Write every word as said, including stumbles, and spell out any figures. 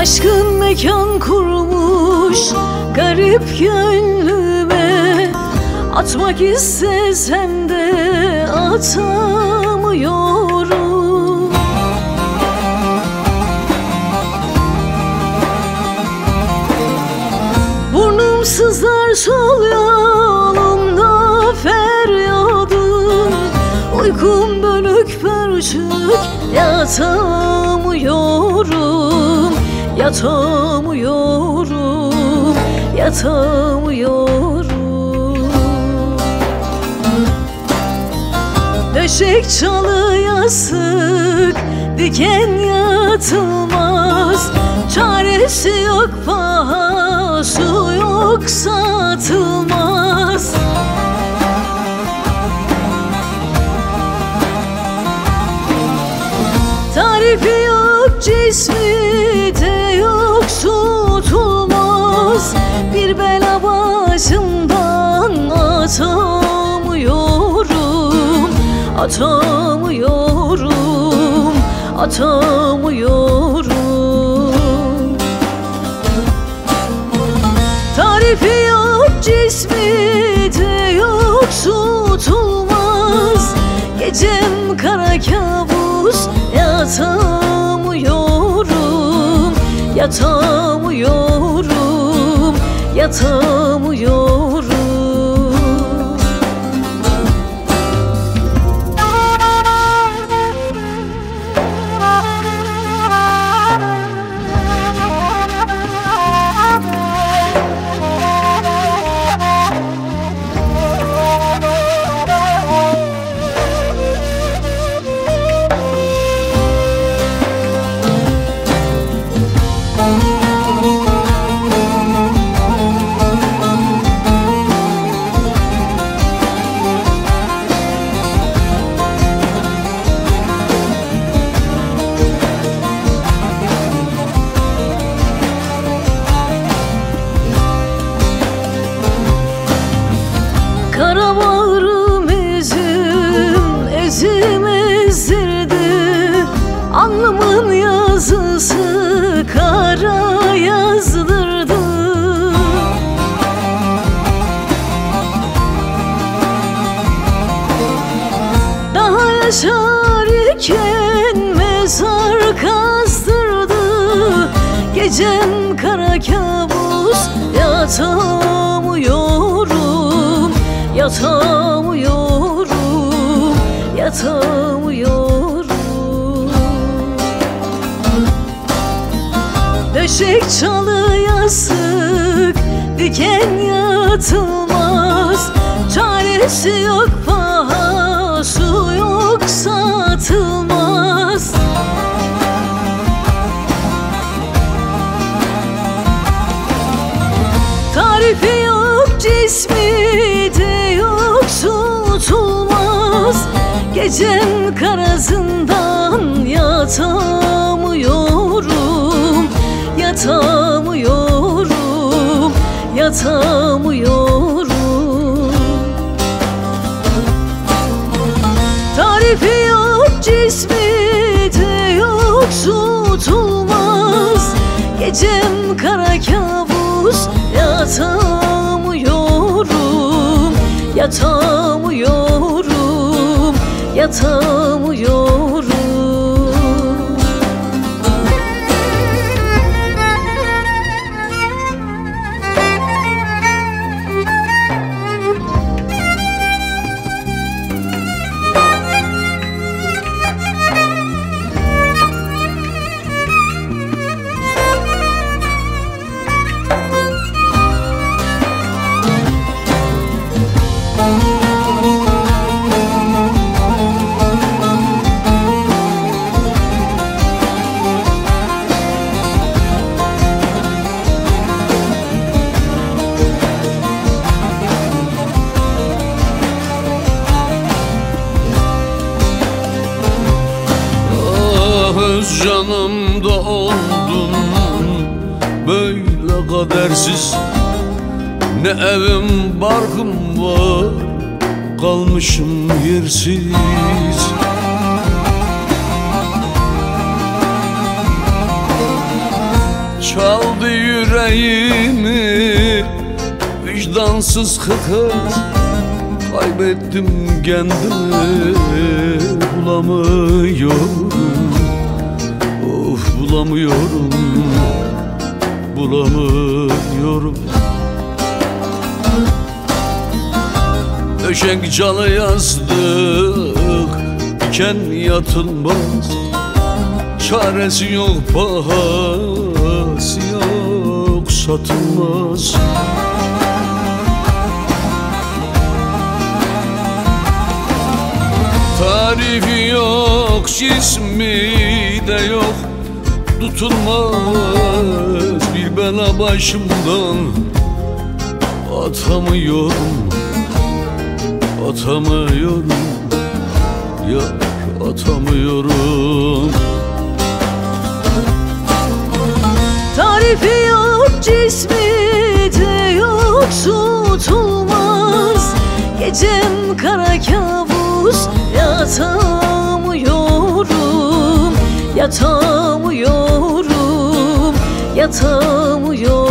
Aşkın mekan kurmuş garip gönlüme, atmak istesem de atamıyorum. Burnum sızlar sol yolumda feryadım, uykum bölük pörçük yatamıyorum. Yatamıyorum, yatamıyorum. Döşek çalı yastık, diken yatılmaz. Çaresi yok, pahası yok, satılmaz. Tarifi yok, cismi de yok, tutulmaz. Bir bela başımdan atamıyorum. Atamıyorum, atamıyorum. Tarifi yok, cismi de yok, tutulmaz. Gecem kara kabus, yatamıyorum. Yatamıyorum, yatamıyorum. Kara bağrım ezim, ezim ezdirdi. Alnımın yazısı kara yazdırdı. Daha yaşar iken mezar kazdırdı. Gecem kara kabus, yatamıyorum. Yatamıyorum, yatamıyorum. Döşek çalı yastık, diken yatılmaz. Çaresi yok, pahası yok, satılmaz. Tarifi yok, cismi de yok, tutulmaz. Gecem karazından yatamıyorum. Yatamıyorum, yatamıyorum. Tarifi yok, cismi de yok, tutulmaz. Gecem kara kabus, yatamıyorum. Yatamıyorum, yatamıyorum. Öz canımda oldun böyle kadersiz. Ne evim barkım var, kalmışım yersiz. çaldı yüreğimi. Vicdansız kız, kaybettim kendimi. Bulamıyorum, of bulamıyorum, bulamıyorum. Döşek calı yazdık, diken yatılmaz. Çaresi yok, pahası yok, satılmaz. Tarifi yok, cismi de yok, tutulmaz. Bir bela başımdan atamıyorum, atamıyorum, ya atamıyorum. Tarifi yok, cismi de yok, tutulmaz. Gecem kara kabus, yatamıyorum, yatamıyorum, yatamıyorum.